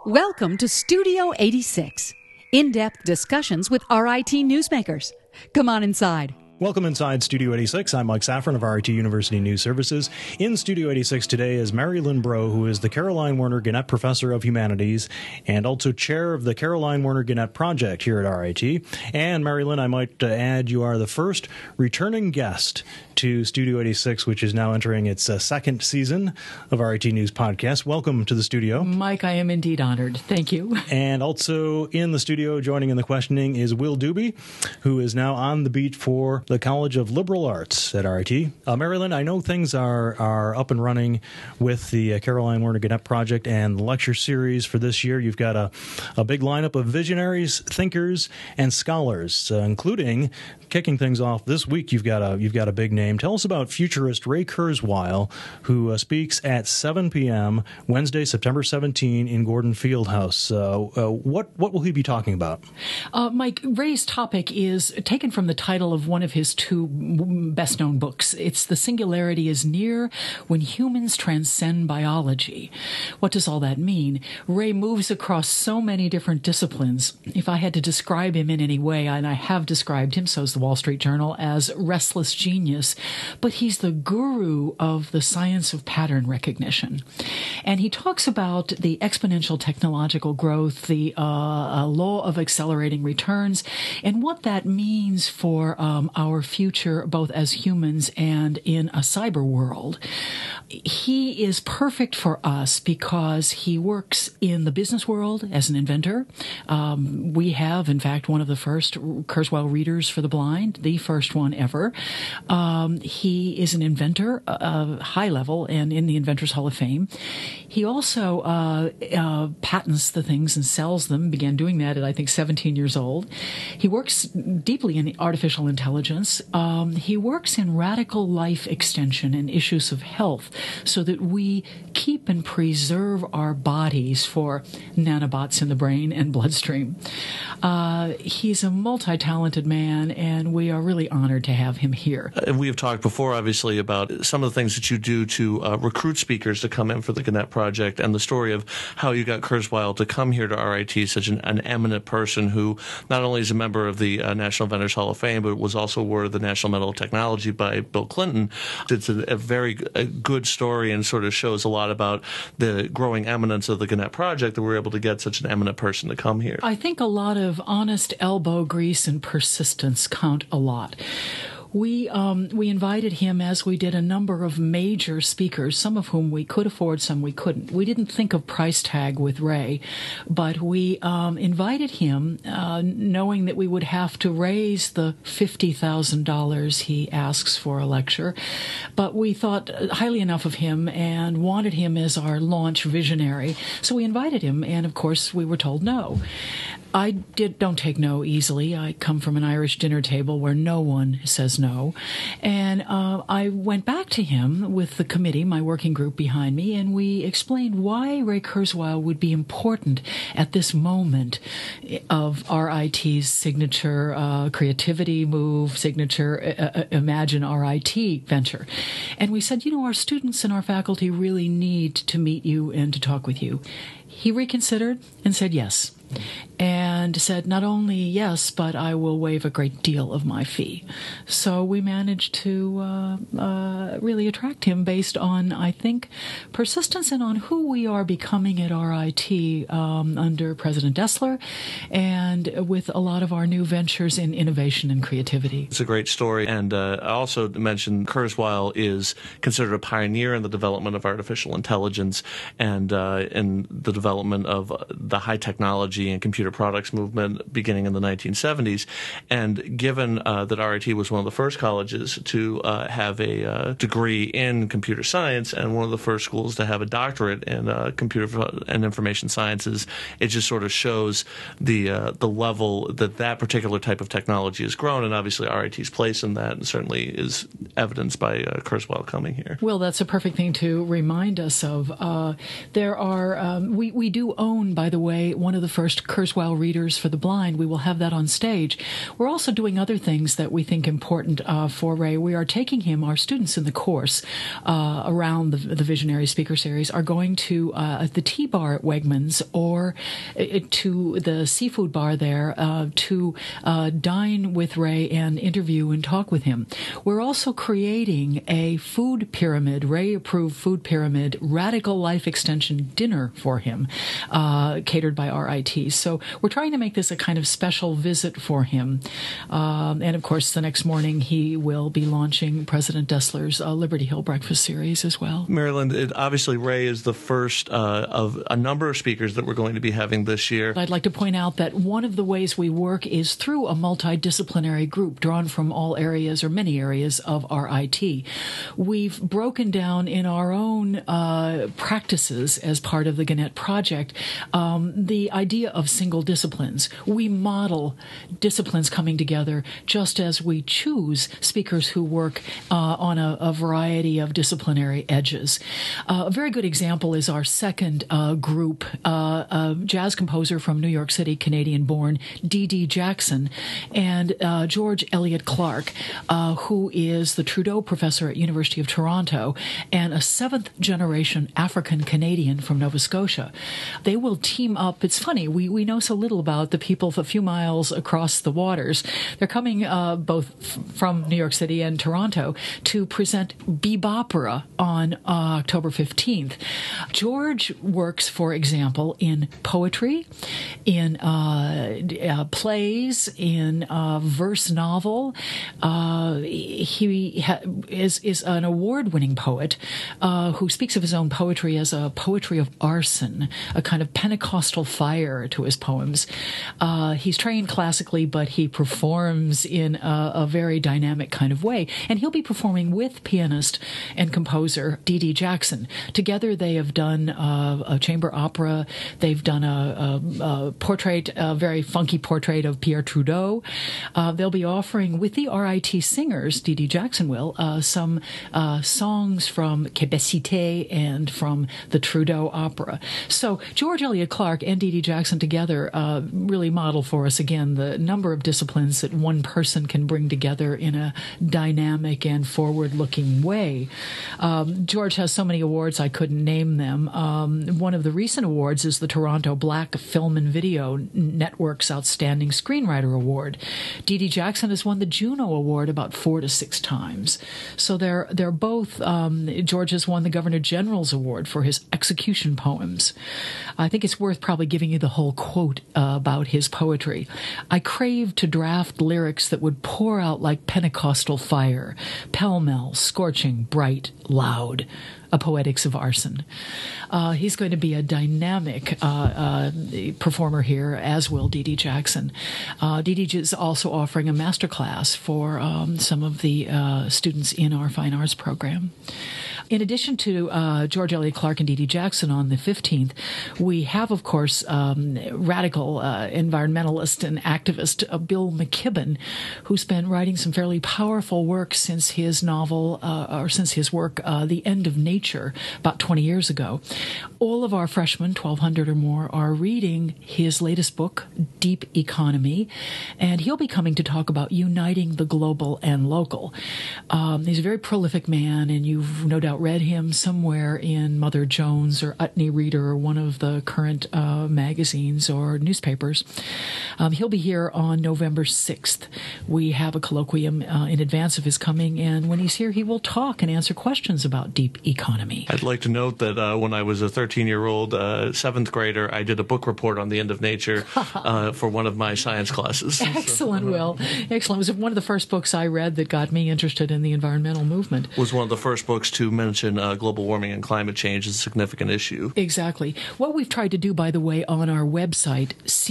Welcome to Studio 86, in-depth discussions with RIT newsmakers. Come on inside. Welcome inside Studio 86. I'm Mike Safran of RIT University News Services. In Studio 86 today is Mary Lynn Breaux, who is the Caroline Warner Gannett Professor of Humanities and also chair of the Caroline Warner Gannett Project here at RIT. And Mary Lynn, I might add, you are the first returning guest to Studio 86, which is now entering its second season of RIT News Podcast. Welcome to the studio. Mike, I am indeed honored. Thank you. And also in the studio, joining in the questioning, is Will Doobie, who is now on the beat for the College of Liberal Arts at RIT. Mary Lynn, I know things are up and running with the Caroline Warner Gannett Project and the lecture series for this year. You've got a big lineup of visionaries, thinkers, and scholars, including kicking things off this week. You've got a big name. Tell us about futurist Ray Kurzweil, who speaks at 7 p.m. Wednesday, September 17 in Gordon Fieldhouse. What will he be talking about? Mike, Ray's topic is taken from the title of one of his two best-known books. It's The Singularity is Near When Humans Transcend Biology. What does all that mean? Ray moves across so many different disciplines. If I had to describe him in any way, and I have described him, so is the Wall Street Journal, as restless genius, but he's the guru of the science of pattern recognition. And he talks about the exponential technological growth, the law of accelerating returns, and what that means for our future, both as humans and in a cyber world. He is perfect for us because he works in the business world as an inventor. We have, in fact, one of the first Kurzweil readers for the blind, the first one ever. He is an inventor, high level, and in the Inventors Hall of Fame. He also patents the things and sells them, began doing that at, I think, 17 years old. He works deeply in artificial intelligence. He works in radical life extension and issues of health so that we keep and preserve our bodies for nanobots in the brain and bloodstream. He's a multi-talented man, and we are really honored to have him here. And we have talked before, obviously, about some of the things that you do to recruit speakers to come in for the Gannett Project, and the story of how you got Kurzweil to come here to RIT, such an eminent person who not only is a member of the National Inventors Hall of Fame, but was also awarded the National Medal of Technology by Bill Clinton. It's a very good story and sort of shows a lot about the growing eminence of the Gannett Project that we're able to get such an eminent person to come here. I think a lot of honest elbow grease and persistence count a lot. We invited him, as we did a number of major speakers, some of whom we could afford, some we couldn't. We didn't think of price tag with Ray, but we invited him knowing that we would have to raise the $50,000 he asks for a lecture. But we thought highly enough of him and wanted him as our launch visionary. So we invited him, and of course we were told no. I don't take no easily. I come from an Irish dinner table where no one says no. And I went back to him with the committee, my working group behind me, and we explained why Ray Kurzweil would be important at this moment of RIT's signature creativity move, signature Imagine RIT venture. And we said, our students and our faculty really need to meet you and to talk with you. He reconsidered and said yes. And said not only yes, but I will waive a great deal of my fee. So we managed to really attract him based on, I think, persistence and on who we are becoming at RIT under President Dessler and with a lot of our new ventures in innovation and creativity. It's a great story. And I also mentioned Kurzweil is considered a pioneer in the development of artificial intelligence and in the development of the high technology and computer products movement beginning in the 1970s. And given that RIT was one of the first colleges to have a degree in computer science and one of the first schools to have a doctorate in computer and information sciences, it just sort of shows the level that particular type of technology has grown. And obviously RIT's place in that certainly is evidenced by Kurzweil coming here. Well, that's a perfect thing to remind us of. There are we do own, by the way, one of the first first Kurzweil Readers for the Blind. We will have that on stage. We're also doing other things that we think important for Ray. We are taking him, our students in the course around the Visionary Speaker Series are going to the tea bar at Wegmans or to the seafood bar there to dine with Ray and interview and talk with him. We're also creating a food pyramid, Ray-approved food pyramid, radical life extension dinner for him, catered by RIT. So we're trying to make this a kind of special visit for him. And of course, the next morning he will be launching President Dessler's Liberty Hill Breakfast Series as well. Marilyn, obviously Ray is the first of a number of speakers that we're going to be having this year. I'd like to point out that one of the ways we work is through a multidisciplinary group drawn from all areas or many areas of RIT. We've broken down in our own practices as part of the Gannett Project the idea of single disciplines. We model disciplines coming together just as we choose speakers who work on a variety of disciplinary edges. A very good example is our second group, a jazz composer from New York City, Canadian-born, D.D. Jackson, and George Elliott Clark, who is the Trudeau Professor at University of Toronto and a seventh-generation African-Canadian from Nova Scotia. They will team up. It's funny, we know so little about the people a few miles across the waters. They're coming both from New York City and Toronto to present Bebopera on October 15th. George works, for example, in poetry, in plays, in verse novel. He is an award-winning poet who speaks of his own poetry as a poetry of arson, a kind of Pentecostal fire to his poems. He's trained classically, but he performs in a very dynamic kind of way. And he'll be performing with pianist and composer D.D. Jackson. Together they have done a chamber opera. They've done a portrait, a very funky portrait of Pierre Trudeau. They'll be offering, with the RIT singers, D.D. Jackson will, some songs from Québécité and from the Trudeau opera. So George Elliott Clark and D.D. Jackson together really model for us, again, the number of disciplines that one person can bring together in a dynamic and forward-looking way. George has so many awards, I couldn't name them. One of the recent awards is the Toronto Black Film and Video Network's Outstanding Screenwriter Award. D.D. Jackson has won the Juno Award about 4 to 6 times. So they're both, George has won the Governor General's Award for his execution poems. I think it's worth probably giving you the whole quote about his poetry. I craved to draft lyrics that would pour out like Pentecostal fire, pell-mell, scorching, bright, loud. A Poetics of Arson. He's going to be a dynamic performer here, as will D.D. Jackson. D.D. is also offering a masterclass for some of the students in our fine arts program. In addition to George Elliott Clark and D.D. Jackson on the 15th, we have, of course, radical environmentalist and activist Bill McKibben, who's been writing some fairly powerful work since his novel, or since his work, The End of Nature, about 20 years ago. All of our freshmen, 1,200 or more, are reading his latest book, Deep Economy, and he'll be coming to talk about uniting the global and local. He's a very prolific man, and you've no doubt read him somewhere in Mother Jones or Utne Reader or one of the current magazines or newspapers. He'll be here on November 6th. We have a colloquium in advance of his coming, and when he's here, he will talk and answer questions about deep economy. I'd like to note that when I was a 13-year-old 7th grader, I did a book report on The End of Nature for one of my science classes. Excellent, Will. Excellent. It was one of the first books I read that got me interested in the environmental movement. It was one of the first books to mention global warming and climate change as a significant issue. Exactly. What we've tried to do, by the way, on our website,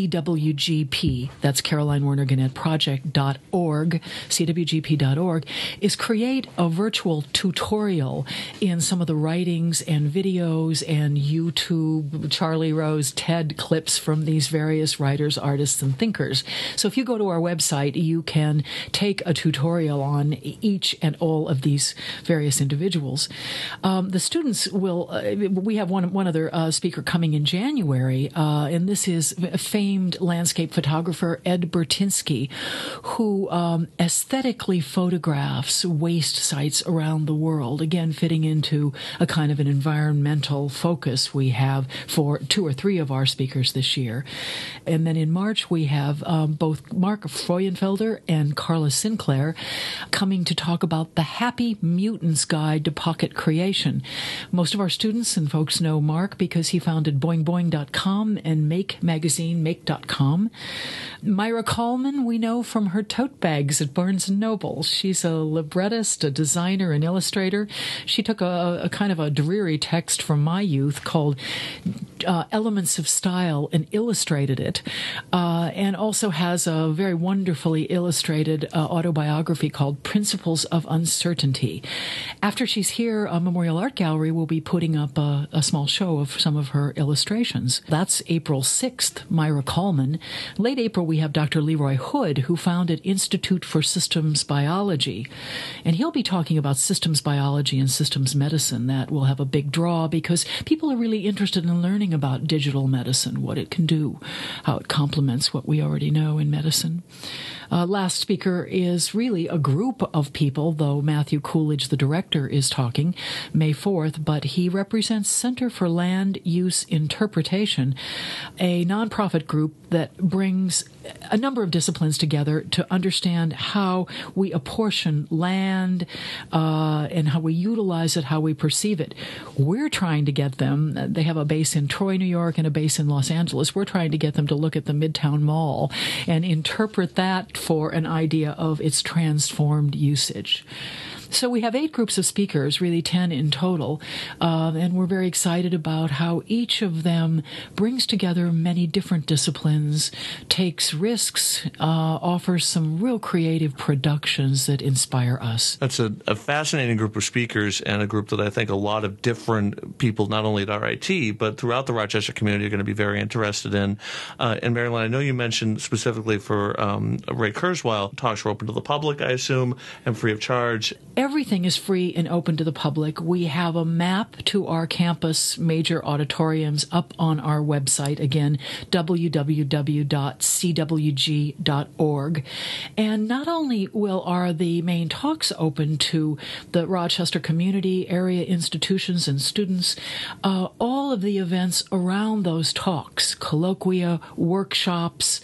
CWGP, that's Caroline Werner Gannett Project.org, CWGP.org, is create a virtual tutorial in some of the writings and videos and YouTube, Charlie Rose, TED clips from these various writers, artists, and thinkers. So if you go to our website, you can take a tutorial on each and all of these various individuals. The students will, we have one other speaker coming in January, and this is famed landscape photographer Ed Bertinsky, who aesthetically photographs waste sites around the world, again, fitting into a kind of an environmental focus we have for 2 or 3 of our speakers this year. And then in March, we have both Mark Freuenfelder and Carla Sinclair coming to talk about the Happy Mutants Guide to Pocket Creation. Most of our students and folks know Mark because he founded boingboing.com and Make magazine, make.com. Myra Coleman, we know from her tote bags at Barnes & Noble. She's a librettist, a designer, an illustrator. She took a kind of a dreary text from my youth called Elements of Style and illustrated it, and also has a very wonderfully illustrated autobiography called Principles of Uncertainty. After she's here, Memorial Art Gallery will be putting up a small show of some of her illustrations. That's April 6th, Myra Coleman. Late April, we have Dr. Leroy Hood, who founded Institute for Systems Biology, and he'll be talking about systems biology and systems medicine. That will have a big draw because people are really interested in learning about digital medicine, what it can do, how it complements what we already know in medicine. Last speaker is really a group of people, though Matthew Coolidge, the director, is talking May 4th, but he represents Center for Land Use Interpretation, a nonprofit group that brings a number of disciplines together to understand how we apportion land and how we utilize it, how we perceive it. We're trying to get them, they have a base in Troy, New York, and a base in Los Angeles. We're trying to get them to look at the Midtown Mall and interpret that for an idea of its transformed usage. So we have 8 groups of speakers, really 10 in total, and we're very excited about how each of them brings together many different disciplines, takes risks, offers some real creative productions that inspire us. That's a fascinating group of speakers and a group that I think a lot of different people, not only at RIT, but throughout the Rochester community are going to be very interested in. And Marilyn, I know you mentioned specifically for Ray Kurzweil, talks are open to the public, I assume, and free of charge. Everything is free and open to the public. We have a map to our campus major auditoriums up on our website, again, www.cwg.org. And not only are the main talks open to the Rochester community, area institutions, and students, all of the events around those talks, colloquia, workshops,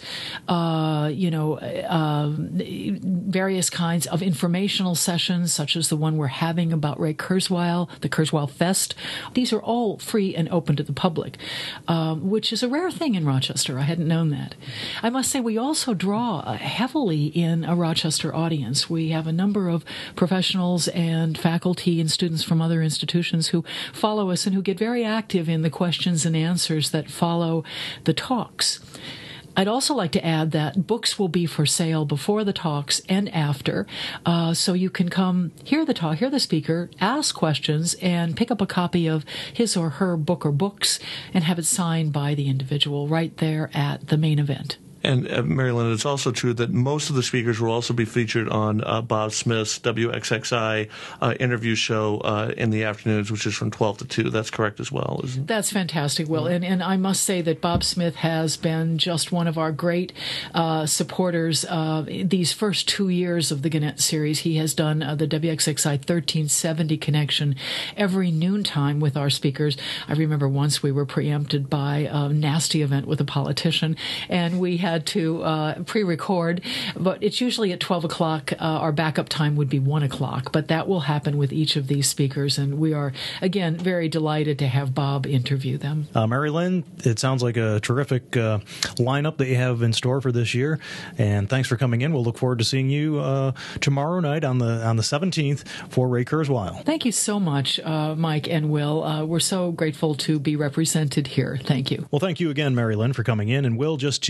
various kinds of informational sessions, such as the one we're having about Ray Kurzweil, the Kurzweil Fest. These are all free and open to the public, which is a rare thing in Rochester. I hadn't known that. I must say we also draw heavily in a Rochester audience. We have a number of professionals and faculty and students from other institutions who follow us and who get very active in the questions and answers that follow the talks. I'd also like to add that books will be for sale before the talks and after, so you can come hear the talk, hear the speaker, ask questions, and pick up a copy of his or her book or books and have it signed by the individual right there at the main event. And Marilyn, it's also true that most of the speakers will also be featured on Bob Smith's WXXI interview show in the afternoons, which is from 12 to 2. That's correct as well, isn't it? That's fantastic, Will. And I must say that Bob Smith has been just one of our great supporters these first 2 years of the Gannett series. He has done the WXXI 1370 connection every noontime with our speakers. I remember once we were preempted by a nasty event with a politician, and we had to pre-record, but it's usually at 12 o'clock. Our backup time would be 1 o'clock, but that will happen with each of these speakers, and we are, again, very delighted to have Bob interview them. Mary Lynn, it sounds like a terrific lineup that you have in store for this year, and thanks for coming in. We'll look forward to seeing you tomorrow night on the 17th for Ray Kurzweil. Thank you so much, Mike and Will. We're so grateful to be represented here. Thank you. Well, thank you again, Mary Lynn, for coming in, and Will, just to reiterate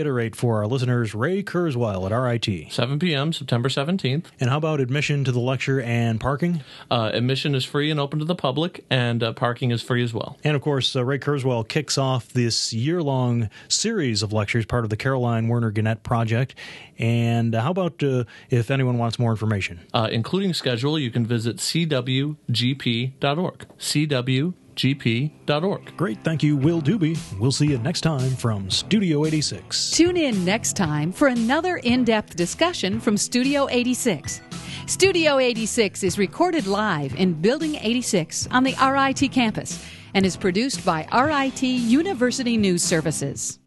reiterate for our listeners, Ray Kurzweil at RIT. 7 p.m., September 17th. And how about admission to the lecture and parking? Admission is free and open to the public, and parking is free as well. And, of course, Ray Kurzweil kicks off this year-long series of lectures, part of the Caroline Werner Gannett Project. And how about if anyone wants more information? Including schedule, you can visit cwgp.org. cwgp.org. Great. Thank you, Will Doobie. We'll see you next time from Studio 86. Tune in next time for another in-depth discussion from Studio 86. Studio 86 is recorded live in Building 86 on the RIT campus and is produced by RIT University News Services.